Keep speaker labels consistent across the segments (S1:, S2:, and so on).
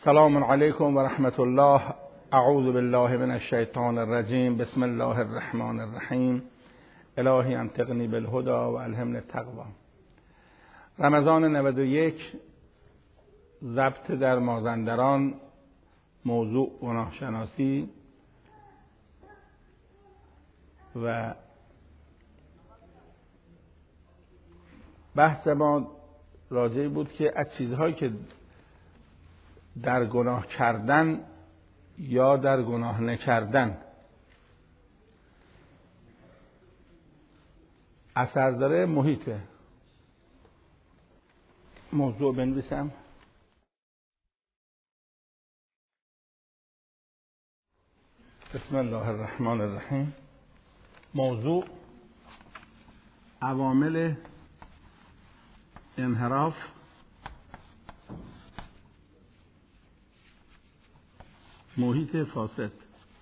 S1: سلام علیکم و رحمت الله. اعوذ بالله من الشیطان الرجیم. بسم الله الرحمن الرحیم. الهی انطقنی بالهدی و الهمنی التقوی. رمضان 91، ضبط در مازندران، موضوع گناه شناسی و بحث ما راجعی بود که از چیزهایی که در گناه کردن یا در گناه نکردن اثر داره محیطه. موضوع بنویسم. بسم الله الرحمن الرحیم. موضوع عوامل انحراف محیط فاسد.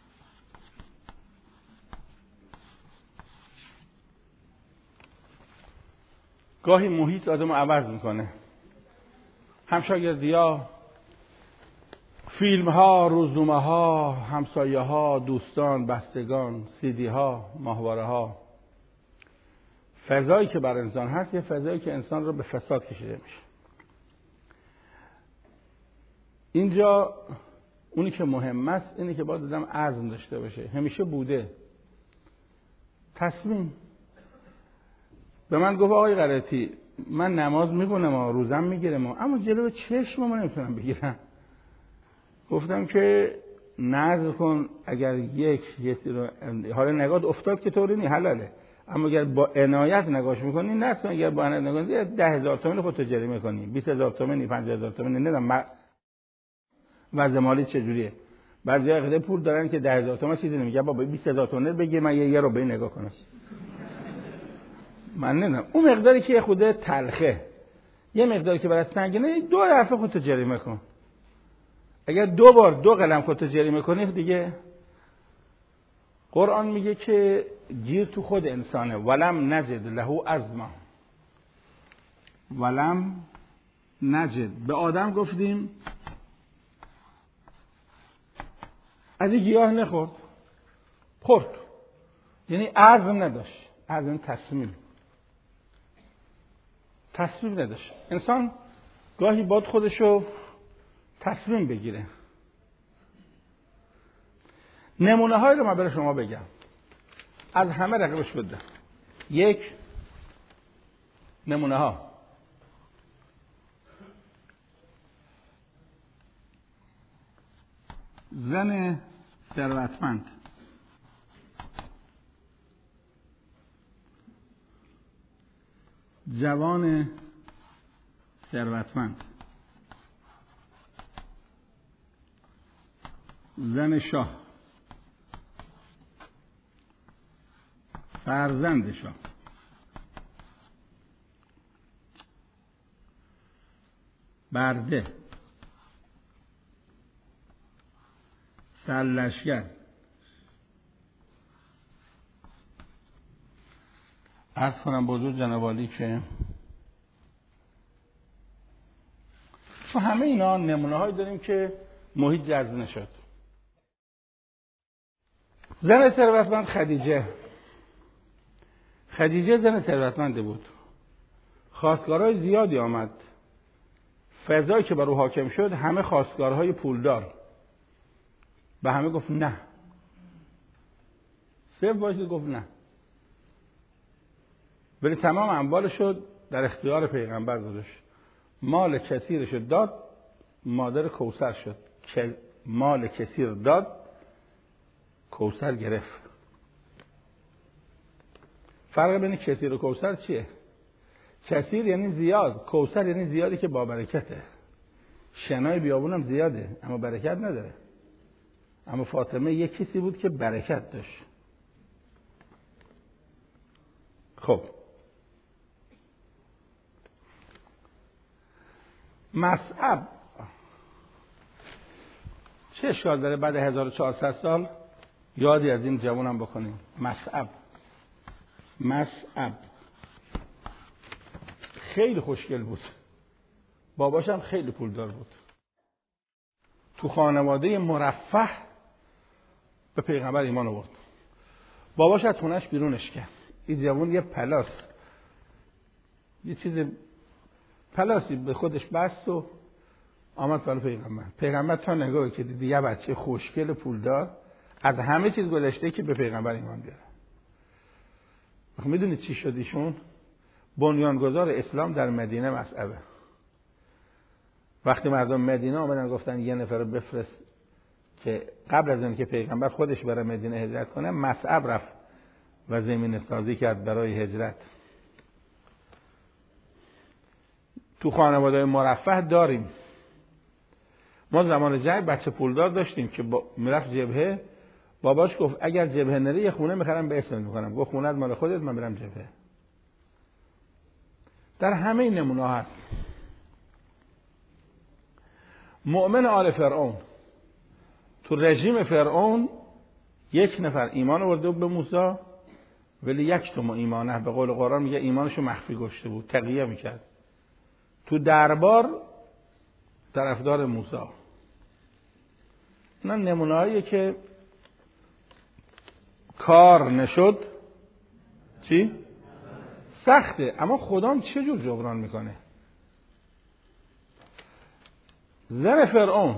S1: گاهی محیط آدمو عوض میکنه. همشاگردی‌ها، فیلم‌ها، روزنامه‌ها، همسایه‌ها، دوستان، بستگان، سیدی‌ها، ماهواره‌ها، فضایی که بر انسان هست یه فضایی که انسان رو به فساد کشیده میشه. اینجا اونی که مهم است اینه که باید آدم عزم داشته باشه. همیشه بوده تصمیم. به من گفت آقای غلطی من نماز میکنم و روزم میگیرم اما جلو چشم من نمیتونم بگیرم. گفتم که نذر کن. اگر یک رو حالا نگاه افتاد که طوری نی حلاله، اما اگر با عنایت نگاش میکنی نه. اگر با عنایت نگاش 10,000 تومان خودت جریمه کنی، 20,000 تومانی، 50,000 تومانی. نمیدونم وضع مالی چجوریه. بعضیا قضیه پول دارن که 10,000 تومان چیزی نمیگه. بابا 20,000 تومان بگیر من یه رو به نگاه کنم. من نمیدونم اون مقداری که خود تلخه، یه مقداری که برات سنگینه، 2 دفعه خودت جریمه کن. اگر 2 بار 2 قلم خودت جریمه کنی دیگه قرآن میگه که گیر تو خود انسانه. ولم نجد له عزما. ولم نجد. به آدم گفتیم از این گیاه نخورد، خورد. یعنی عزم نداشت. عزم تصمیم نداشت. انسان گاهی باید خودشو تصمیم بگیره. نمونه های رو من برای شما بگم. از همه رقمش بده. 1 نمونه ها. زن ثروتمند، جوان ثروتمند، زن شاه، فرزند شاه، برده، سرلشگر. عرض کنم بزرگ جناب عالی که تو همه اینا نمونه هایی داریم که محیط جذب نشد. زن ثروتمند خدیجه زن ثروتمنده بود. خواستگارهای زیادی آمد. فضایی که بر او حاکم شد همه خواستگارهای پولدار. به همه گفت نه. صرف باشید گفت نه. ولی تمام اموالش شد در اختیار پیغمبر گذاشت. مال کثیرش داد، مادر کوثر شد. مال کثیر داد، کوثر گرفت. فرق بین کثیر و کوثر چیه؟ کثیر یعنی زیاد، کوثر یعنی زیادی که با برکته. شنای بیابونم زیاده اما برکت نداره. اما فاطمه یک کسی بود که برکت داشت. خب مصعب چه اشکال داره بعد 1400 سال یادی از این جوانم بکنیم. مصعب خیلی خوشگل بود. باباش هم خیلی پولدار بود. تو خانواده مرفه به پیغمبر ایمان آورد. باباش از خونش بیرونش کرد. این جوان یه پلاس، یه چیز پلاسی به خودش بست و آمد برای پیغمبر. پیغمبر تا نگاه که دید یه بچه خوشگل پولدار از همه چیز گذشته که به پیغمبر ایمان بیاره. میدونید چی شد ایشون؟ بنیانگذار اسلام در مدینه مصعبه. وقتی مردم مدینه آمدن گفتن یه نفر رو بفرست که قبل از اینکه پیغمبر خودش برای مدینه هجرت کنه، مصعب رفت و زمین سازی کرد برای هجرت. تو خانواده مرفه داریم. ما زمان جنگ بچه پولدار داشتیم که میرفت جبهه، باباش گفت اگر جبهه نری یه خونه میخرم به اسمت میکنم. گفت خونه مال خودت، من میرم جبهه. در همه این نمونه هست. مؤمن آل فرعون، تو رژیم فرعون یک نفر ایمان آورده به موسی ولی یکتم ایمانه، به قول قرآن میگه ایمانشو مخفی گذاشته بود، تقیه میکرد. تو دربار طرفدار موسی. اینا نمونه‌ایه که کار نشد چی؟ سخته، اما خدا چه جور جبران میکنه؟ زن فرعون،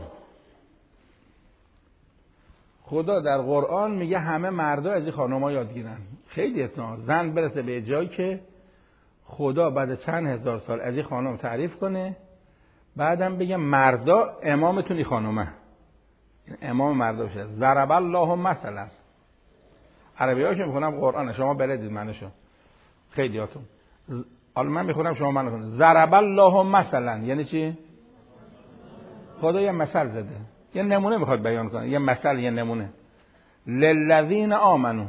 S1: خدا در قرآن میگه همه مردا از این خانم‌ها یاد گیرن. خیلی اصلا زن برسه به جایی که خدا بعد چند هزار سال از این خانم تعریف کنه، بعدم بگه مردا امامتون این خانمه، امام مردا بشه. ضرب الله مثلا، عربی‌هاشو میخونم قرآن، شما بلدید معنیشو خیلیاتون. حالا من میخونم شما معنی کنید. ضرب الله مثلا یعنی چی؟ خدا یه مثل زده، یه نمونه میخواد بیان کنه، یه مثل، یه نمونه. للذین آمنو،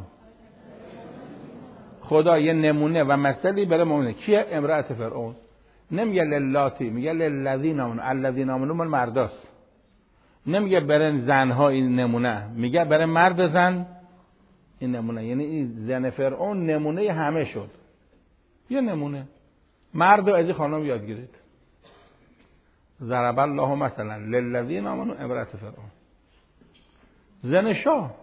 S1: خدا یه نمونه و مثلی برای مؤمنه. کیه؟ امرأت فرعون. نمیگه للاتی، میگه للذین آمنو. الذین آمنو مال مرداست. نمیگه برای زنها این نمونه، میگه برای مرد و زن این نمونه. یعنی این زن فرعون نمونه همه شد. یه نمونه. مرد و از این خانم یاد گیرید. ضرب الله مثلا للذین آمنو امرأت فرعون. زن شاه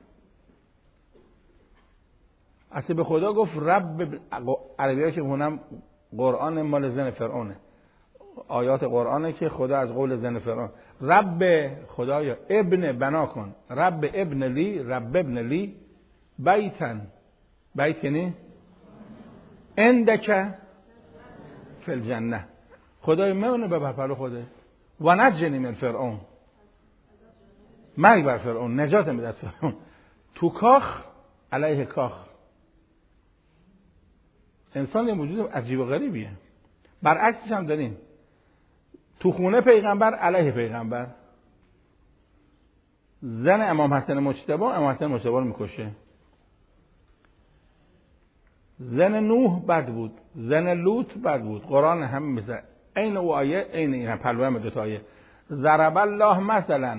S1: اصلا به خدا گفت رب، عربی‌ها که خونم قرآن مال زن فرعونه، آیات قرآنه که خدا از قول زن فرعون رب، خدایا ابن بنا کن، رب ابن لی، رب ابن لی بیتن، بیت یعنی اندک فی الجنه، خدای منو ببر پلو خوده و نجنی من فرعون، مرگ بر فرعون، نجات میده از فرعون. تو کاخ علیه کاخ. انسان یه موجود عجیب و غریبیه. برعکسش هم داریم. تو خونه پیغمبر علیه پیغمبر. زن امام حسن مجتبی، امام حسن مجتبی رو میکشه. زن نوح بد بود، زن لوط بد بود. قرآن هم میزه این او آیه، این هم پلوه هم دوتا آیه. ضرب الله مثلا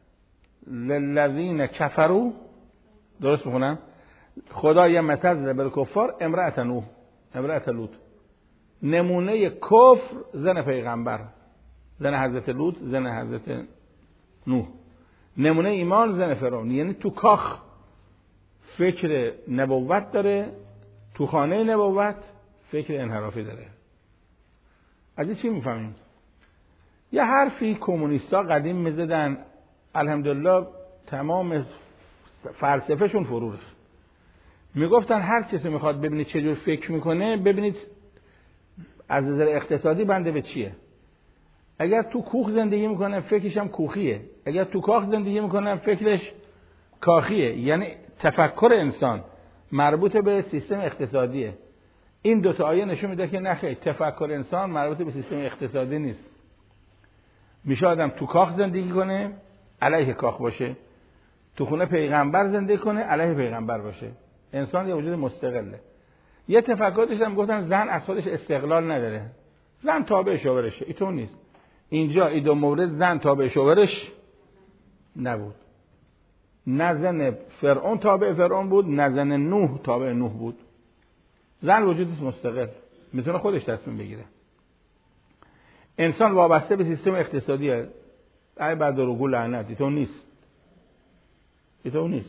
S1: للذین کفروا، درست میخونم؟ خدا یه مثل زده برای کفار، امرأت نوح، امرأت لوط. نمونه کفر زن پیغمبر، زن حضرت لوط، زن حضرت نوح. نمونه ایمان زن فرعون. یعنی تو کاخ فکر نبوت داره، تو خانه نبوت فکر انحرافی داره. از این چی میفهمیم؟ یه حرفی کمونیستا قدیم میزدن، الحمدلله تمام فلسفه شون فرو رفت. میگفتن هر کسی میخواد ببینید چه جور فکر میکنه، ببینید از نظر اقتصادی بنده به چیه. اگر تو کوخ زندگی میکنه فکرش هم کوخیه، اگر تو کاخ زندگی میکنه فکرش کاخیه. یعنی تفکر انسان مربوط به سیستم اقتصادیه. این دو تا آیه نشون میده که نه خیر، تفکر انسان مربوط به سیستم اقتصادی نیست. میشه آدم تو کاخ زندگی کنه علیه کاخ باشه، تو خونه پیغمبر زندگی کنه علیه پیغمبر باشه. انسان یه وجود مستقله. یه تفکر داشتم گفتن زن از خودش استقلال نداره، زن تابع شوهرشه. اینطور نیست. اینجا این دو مورد زن تابع شوهرش نبود. نه زن فرعون تابع فرعون بود، نه زن نوح تابع نوح بود. زن وجودش مستقل، میتونه خودش تصمیم بگیره. انسان وابسته به سیستم اقتصادیه. ای بعد رو لعنت تو نیست. تو نیست.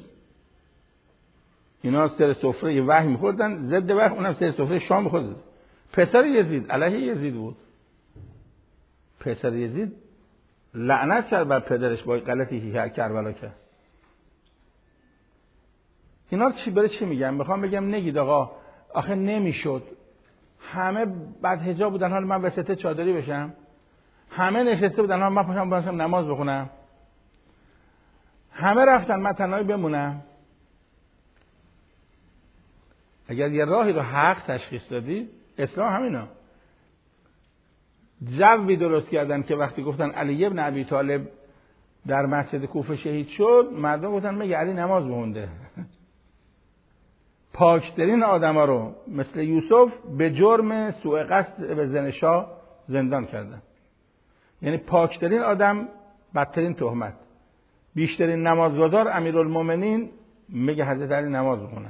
S1: اینا سر سفره وحی می‌خوردن، ضد وحی، اونم سر سفره شام می‌خورد. پسر یزید علیه یزید بود. پسر یزید لعنت کرد بر پدرش با غلطی که کربلا کرد. اینا چی میگم؟ میخوام بگم نگید آقا آخه نمیشد. همه بعد حجاب بودن، حال من وسط چادری بشم. همه نشسته بودن، حال من پاشم نماز بخونم. همه رفتن، من تنهایی بمونم. اگر یه راهی رو حق تشخیص دادی، اسلام همینا. جوی درست کردن که وقتی گفتن علی ابن ابی طالب در مسجد کوفه شهید شد، مردم گفتن مگه علی نماز بخونده؟ پاکترین آدما رو مثل یوسف به جرم سوء قصد به زن شاه زندان کردن. یعنی پاکترین آدم بدترین تهمت. بیشترین نمازگزار امیرالمومنین میگه حضرت علی نماز بخونه.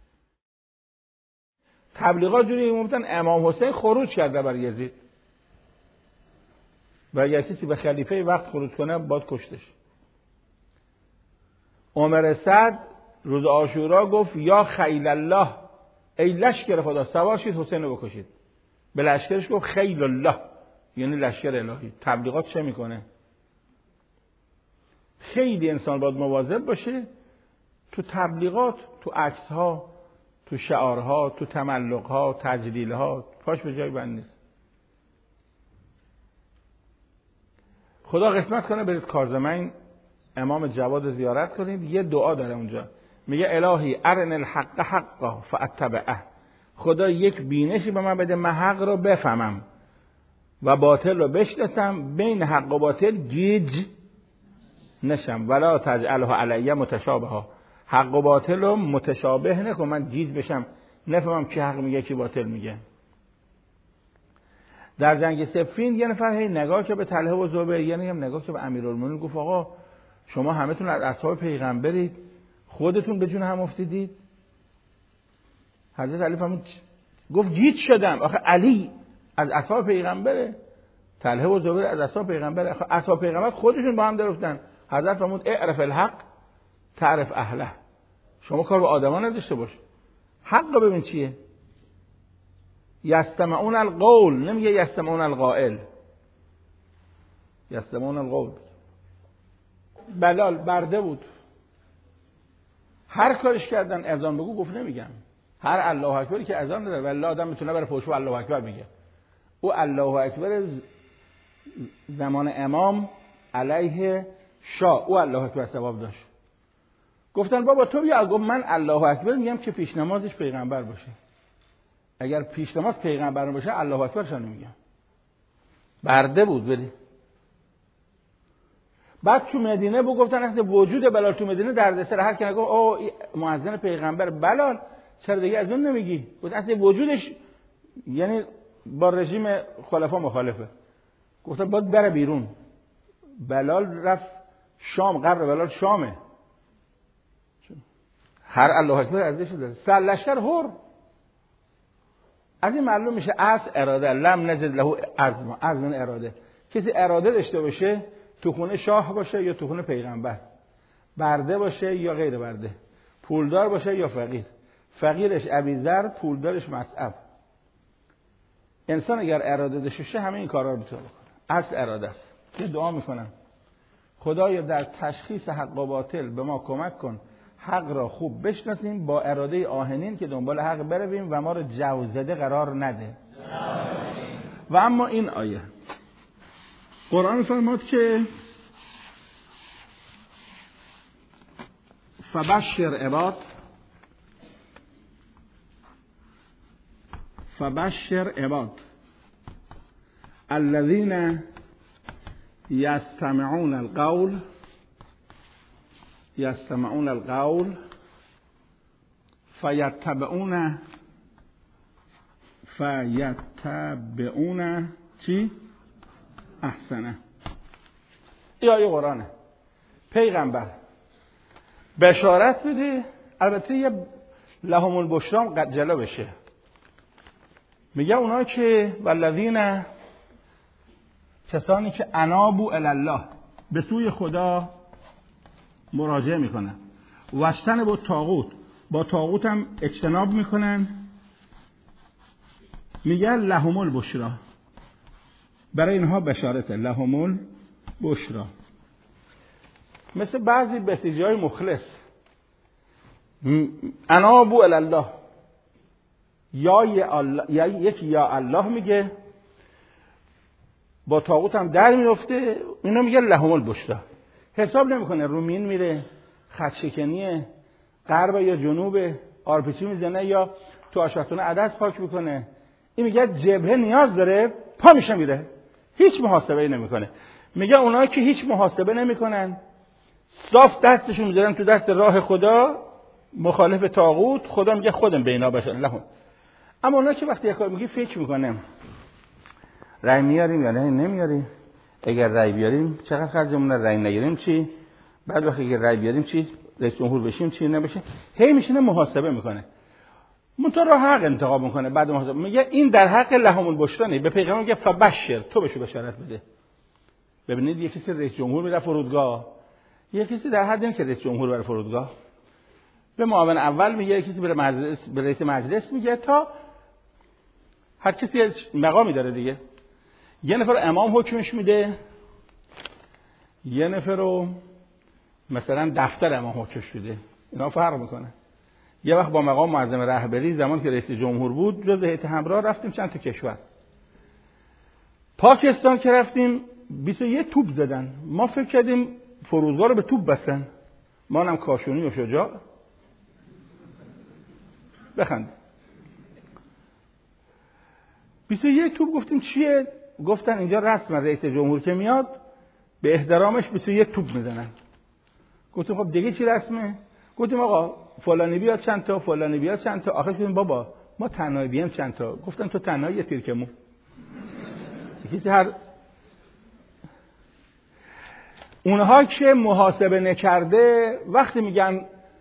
S1: تبلیغات جوری گفتن امام حسین خروج کرده بر یزید و اگر کسی به خلیفه وقت خروج کنه باید کشتش. عمر سعد روز عاشورا گفت یا خیل الله، ای لشکر خدا سوار شید حسین رو بکشید. به لشکرش گفت خیل الله، یعنی لشکر الهی. تبلیغات چه میکنه؟ خیلی انسان باید مواظب باشه تو تبلیغات، تو عکس‌ها، تو شعارها، تو تملق‌ها، تجلیل‌ها، پاش به جای بند نیست. خدا قسمت کنه برید کارزمین امام جواد زیارت کنید. یه دعا داره اونجا، میگه الهی ارن الحق حقا فاتبعه. خدا یک بینشی به من بده، من حق رو بفهمم و باطل رو بشناسم، بین حق و باطل گیج نشم. ولا تجعله علی متشابها، حق و باطل رو متشابه نکن من گیج بشم نفهمم کی حق میگه کی باطل میگه. در جنگ صفین یه نفر هی نگاه که به طلحه و زبیر، یعنی هم نگاه که به امیرالمومنین، گفت آقا شما همتون از اصحاب پیغمبرید، خودتون به جون هم افتیدید. حضرت علی فهمید، گفت گیج شدم. آخه علی از اصحاب پیغمبره، طلحه و زبیر از اصحاب پیغمبره. آخه اصحاب پیغمبر خودشون با هم درفتن. حضرت فرمود اعرف الحق تعرف اهله. شما کار به آدما نداشته باش، حق رو ببین چیه. یستمعون القول، نمیگه یستمعون القائل، یستمعون القول. بلال برده بود، هر کارش کردن اذان بگو گفت نمیگم. هر الله اکبری که اذان داره والله آدم میتونه بره پشت الله اکبر میگه. او الله اکبر زمان امام علیه شاه، او الله اکبر ثواب داشت. گفتن بابا تو بیا. گفت من الله اکبر میگم که پیش نمازش پیغمبر باشه. اگر پیش نماز پیغمبر باشه الله اکبرش نمیگم. برده بود بری. بعد تو مدینه گفتن اصلا وجود بلال تو مدینه دردسر. هر کی نگه او مؤذن پیغمبر بلال چرا دیگه از اون نمیگی؟ گفت اصلا وجودش یعنی با رژیم خلفا مخالفه. گفتن باید بره بیرون. بلال رفت شام، قبر بلال شامه. هر الله اکبر ارزش داره. لشکر هر. از این معلوم میشه اصل اراده، لم نجد له عزم اراده. کسی اراده داشته باشه تو خونه شاه باشه یا تو خونه پیغمبر، برده باشه یا غیر برده، پولدار باشه یا فقیر، فقیرش ابیذر، پولدارش مصعب. انسان اگر اراده داشته باشه همه این کارا رو میتونه بکنه. اصل اراده است. یه دعا میکنم خدایا در تشخیص حق و باطل به ما کمک کن، حق را خوب بشناسیم، با اراده آهنین که دنبال حق برویم و ما رو جوزده قرار نده. و اما این آیه قرآن فرمود که فبشر عباد الذين يستمعون القول فيتبعون چی؟ احسنه. این آیه قرآنه. پیغمبر بشارت بده، البته یه لهم البشرا قد جلو بشه. میگه اونا که والذین، کسانی که انابوا الی الله، به سوی خدا مراجعه میکنن. وشتن با طاغوت، با طاغوت هم اجتناب میکنن. میگن لهم البشرا، برای اینها بشارته، لهم البشرا. مثل بعضی بسیجی‌های مخلص، انابوا الی الله، یا یکی یا الله میگه، با طاغوت هم در میفته، اینا میگه لهم البشرا. حساب نمیکنه رومین میره، خط شکنیه، غرب یا جنوب، آرپیچی میزنه یا تو آشپزخونه عدس پاک میکنه. این میگه جبهه نیاز داره، پا میشه میره، هیچ محاسبه‌ای نمیکنه. میگه اونایی که هیچ محاسبه نمیکنن، صاف دستشون میذارن تو دست راه خدا، مخالف طاغوت، خدا میگه خودم بینا بشن لهم. اما اونایی که وقتی یک کار میگی فکر میکنه رای میاریم یا نه نمیاریم، اگر رای بیاریم چقدر خرجمونه، رای نگیریم چی، بعد وقتی اگر رای بیاریم چی، رئیس جمهور بشیم چی نبشه، هی میشینه محاسبه میکنه. منتها راه حق انتخاب میکنه. بعد محاسبه میگه این در حق لهم البشرا نیست. به پیغمبر میگه فبشر، تو بهش بشارت بده. ببینید یک کسی رئیس جمهور میره فرودگاه، یک کسی در حد این که رئیس جمهور بره فرودگاه، به معاون اول میگه، یک کسی بره مجلس، به رئیس مجلس میگه، تا هر کسی مقامی داره دیگه. یه نفر امام حکمش میده، یه نفر رو مثلا دفتر امام حکمش میده، اینا فرق میکنه. یه وقت با مقام معظم رهبری زمان که رئیس جمهور بود، جز هیئت همراه رفتیم چند تا کشور. پاکستان که رفتیم 21 توپ زدن، ما فکر کردیم فرودگاه رو به توپ بستن. ما هم کاشونی و شجاع بخند. 21 توپ. گفتیم چیه؟ گفتن اینجا رسم رئیس جمهور که میاد به احترامش 21 توپ میزنن. گفتیم خب دیگه چی رسمه؟ گفتیم آقا فلانی بیاد چند تا، فلانی بیاد چند تا. آخه گفتیم بابا ما تنهایی بیام چند تا. گفتن تو تنهایی یه تیرکمو. یکی هر اونها که محاسبه نکرده وقتی میگن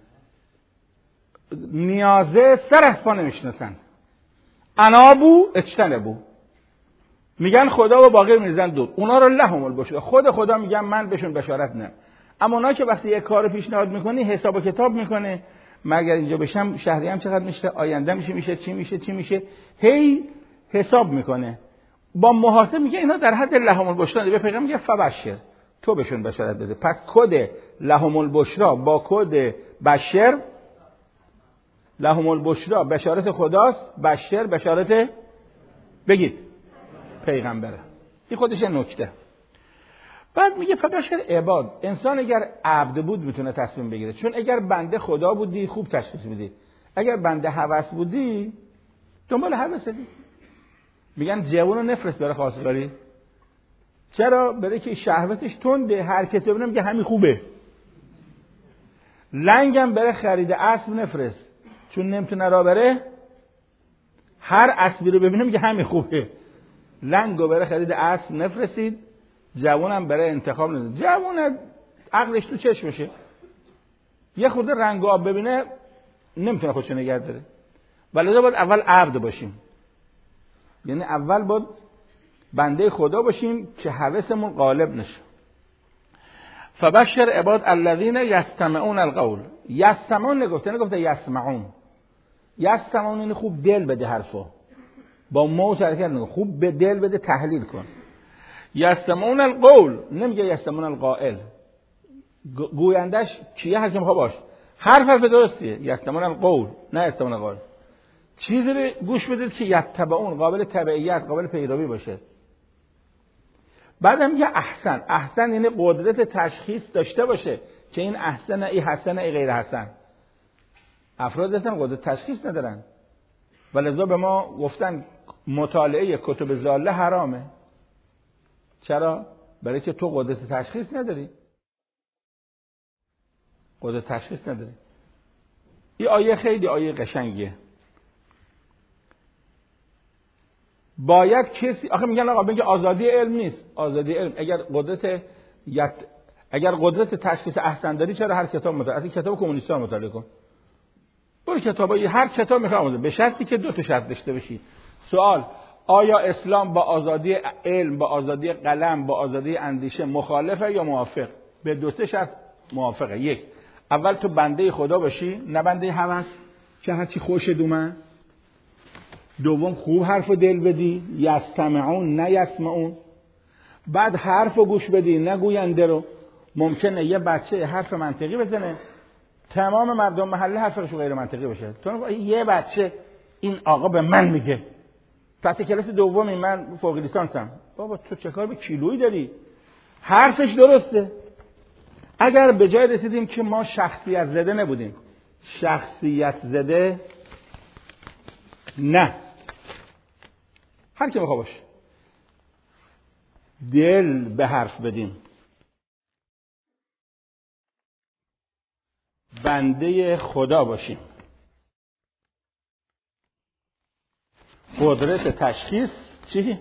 S1: نیازه سر از پا نمیشناسن. انابو اجتنبو، میگن خدا و باقی میریزن دور. اونا رو لهم البشرا، خود خدا میگن من بهشون بشارت نه. اما اونا که وقتی یک کار پیشنهاد میکنی حساب و کتاب میکنه، مگر اینجا بشم شهریم چقدر میشه، آینده میشه چی میشه، هی حساب میکنه. با محاسبه میگه اینا در حد لهم البشرا. به پیغمبر میگه فبشر، تو بهشون بشارت بده. پس کد لهم البشرا با کد بشر، لهم البشرا بشارت خداست، بشر بشارت بگید پیغمبره. این خودش نکته. بعد میگه فبشر عباد، انسان اگر عبد بود میتونه تصمیم بگیره، چون اگر بنده خدا بودی خوب تشخیص میدی، اگر بنده هوس بودی دنبال هوس دی. میگن جوونو نفرست برای خواستگاری. چرا؟ برای که شهوتش تنده، هر کسی ببینه میگه همین خوبه. لنگم برای خرید اسب نفرست، چون نمیتونه راه بره، هر اسبی رو ببینه میگه همین خوبه. لنگو برای خرید اسب نفرستید، جوونم برای انتخاب نده. جوون عقلش تو چشمشه، یه خورده رنگ و آب ببینه نمیتونه خودشو نگه داره. ولی باید اول عبد باشیم، یعنی اول باید بنده خدا باشیم که هوسمون غالب نشه. فبشر عباد الذین یستمعون القول. یستمعون نگفته یسمعون. یستمعون یعنی خوب دل بده حرفا، با موج حرکت نکن، خوب به دل بده، تحلیل کن. یستمعون القول، نمیگه یستمعون القائل. گویندش کیه؟ هر کی میخواد باش. حرف درستیه، یستمعون القول نه یستمعون القائل. چیزی رو گوش بدید که یتبعون، قابل تبعیت، قابل پیروی باشه. بعدم میگه احسن. احسن یعنی قدرت تشخیص داشته باشه که این احسن، این حسن، این غیر حسن. افراد هستن قدرت تشخیص ندارن، ولذا به ما گفتن مطالعه کتب ضاله حرامه. چرا؟ برای که تو قدرت تشخیص نداری. قدرت تشخیص نداری. این آیه خیلی آیه قشنگیه. باید کسی، آخه میگن آقا بگه آزادی علم نیست. آزادی علم اگر قدرت تشخیص احسن داری، چرا هر کتاب مطالعه؟ از کتاب کمونیست‌ها مطالعه کن. برو کتابای هر کتاب میخوام به شرطی که دو تا شرط داشته باشی. سوال: آیا اسلام با آزادی علم، با آزادی قلم، با آزادی اندیشه مخالفه یا موافق؟ به دو سه شرط موافقه. یک، اول تو بنده خدا باشی، نه بنده هوس که هرچی خوشت اومد. دوم، خوب حرف دل بدی، یستمعون نه یسمعون. بعد حرف گوش بدی نه گوینده رو. ممکنه یه بچه حرف منطقی بزنه، تمام مردم محله حرفش غیر منطقی باشه. تو یه بچه این آقا به من میگه تحت کلاس دومی، من فوق لیسانسم، بابا تو چه کار به کیلویی داری؟ حرفش درسته. اگر به جای رسیدیم که ما شخصیت زده نبودیم، شخصیت زده نه، هر کی میخواد باشه، دل به حرف بدیم، بنده خدا باشیم، قدرت تشخیص چی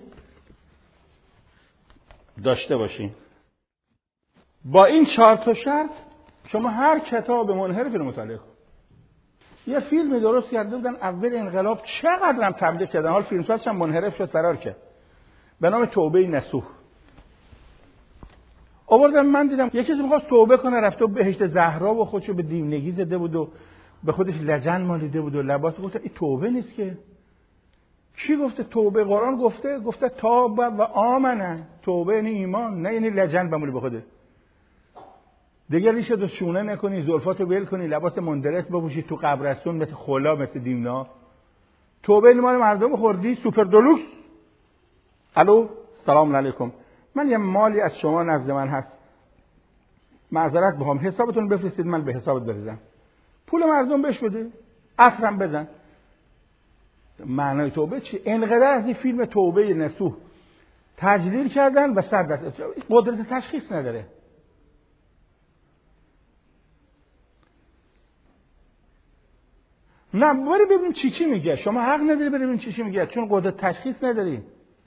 S1: داشته باشیم. با این 4 تا شرط شما هر کتاب منحرفی رو مطالعه کن. یه فیلمی درست کرده بودن اول انقلاب، چقدرم تبلیغ کردن، حال فیلمسازش هم منحرف شد فرار کرد، به نام توبه نصوح. آوردم من دیدم یه کسی می‌خواست توبه کنه، رفته بهشت زهرا و خودشو به دیونگی زده بود و به خودش لجن مالیده بود و لباس. گفت این توبه نیست که. کی گفته توبه؟ قرآن گفته تاب و آمنه. توبه یعنی ایمان، نه یعنی لجن بمونی به خوده. دیگه ریشت رو شونه نکنی، زلفاتو ول کنی، لباس مندرس بپوشی تو قبرستون مثل خلا، مثل دیونا. توبه این مال مردم خوردی، سوپر دلوکس. الو سلام علیکم، من یه مالی از شما نزد من هست، معذرت بخوام، حسابتون بفرستید من به حسابت بریزم، پول مردم بهش بده، عفرم بزن. معنای توبه چی؟ انقدر از این فیلم توبه نصوح تجلیل کردن و قدرت تشخیص نداره. نه بری ببینیم چی میگه. شما حق نداری بری ببینیم چی میگه، چون قدرت تشخیص نداری.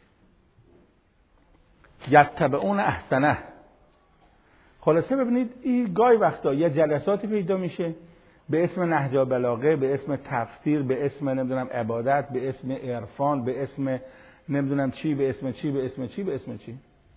S1: یتبعون احسنه. خلاصه ببینید این گاهی وقتا یه جلساتی پیدا میشه به اسم نهج بلاغه، به اسم تفسیر، به اسم نمیدونم عبادت، به اسم عرفان، به اسم نمیدونم چی، به اسم چی، به اسم چی، به اسم چی.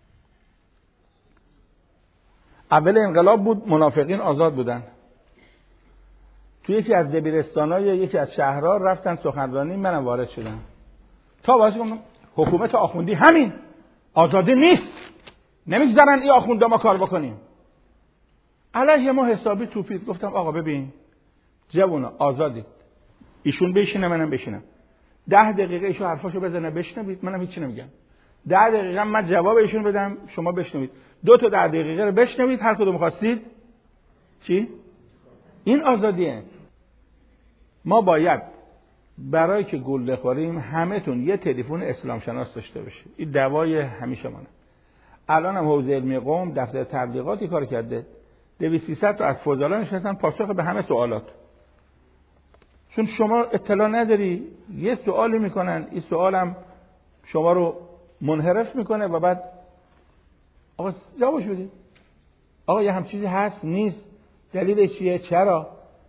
S1: اول انقلاب بود، منافقین آزاد بودن. توی یکی از دبیرستانای یکی از شهرها رفتن سخنرانی، منم وارد شدم. تا واسه گفتم حکومت آخوندی همین آزادی نیست، نمیگذارن این آخوندا ما کار بکنیم. علیه ما حسابی توپید. گفتم آقا ببین جوونا آزادید، ایشون بشینه منم بشینم، 10 دقیقه ایشون حرفاشو بزنه بشنوید، منم هیچی نمیگم. 10 دقیقه من جواب ایشون بدم، شما بشنوید. 2 تا 10 دقیقه رو بشنوید، هر کدوم خواستید. چی؟ این آزادیه. ما باید برای که گل بخوریم همه‌تون یه تلفن اسلام شناس داشته باشید. این دوای همیشه مونه. الان هم حوزه علمی قم دفتر تبلیغاتی کار کرده، 200-300 تا از فضلا نشستن پاسخ به همه سوالات. چون شما اطلاع نداری، یه سوالی میکنن، این سوالم شما رو منحرف میکنه و بعد آقا جوابش بدید. آقا یه هم چیزی هست نیست، دلیلش چیه، چرا؟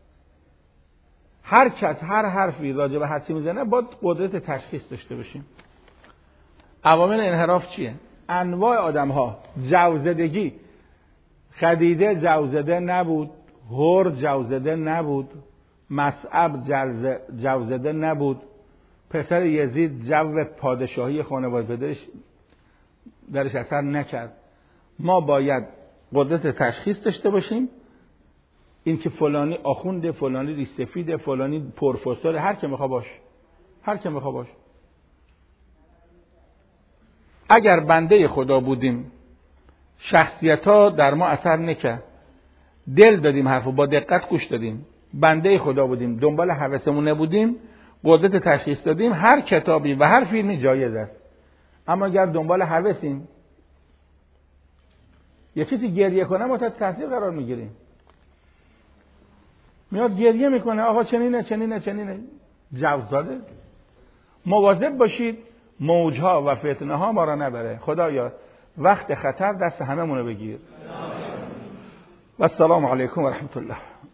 S1: هر کس هر حرفی راجع به هر چی میزنه باید قدرت تشخیص داشته باشیم. عوامل انحراف چیه؟ انواع آدم‌ها. جوزدگی، خدیجه جوزده نبود، هر جوزده نبود، مصعب جوزده نبود، پسر یزید جو پادشاهی خانواده درش اثر نکرد. ما باید قدرت تشخیص داشته باشیم. این که فلانی آخونده، فلانی ریش‌سفیده، فلانی پروفسور، هر کی میخواد باش، هر کی میخواد باش. اگر بنده خدا بودیم، شخصیت‌ها در ما اثر نکرد، دل دادیم، حرفو با دقت گوش دادیم، بنده خدا بودیم، دنبال هوسمون نبودیم، قدرت تشخیص دادیم، هر کتابی و هر فیلمی جایز است. اما اگر دنبال هوسیم، یه کسی گریه کنه ما تحت تاثیر قرار میگیریم. میاد گریه میکنه، آقا چنینه چنینه چنینه، جوزاده. مواظب باشید موجها و فتنه ها ما را نبره. خدایا وقت خطر دست همه مونو بگیر. و السلام علیکم و رحمت الله.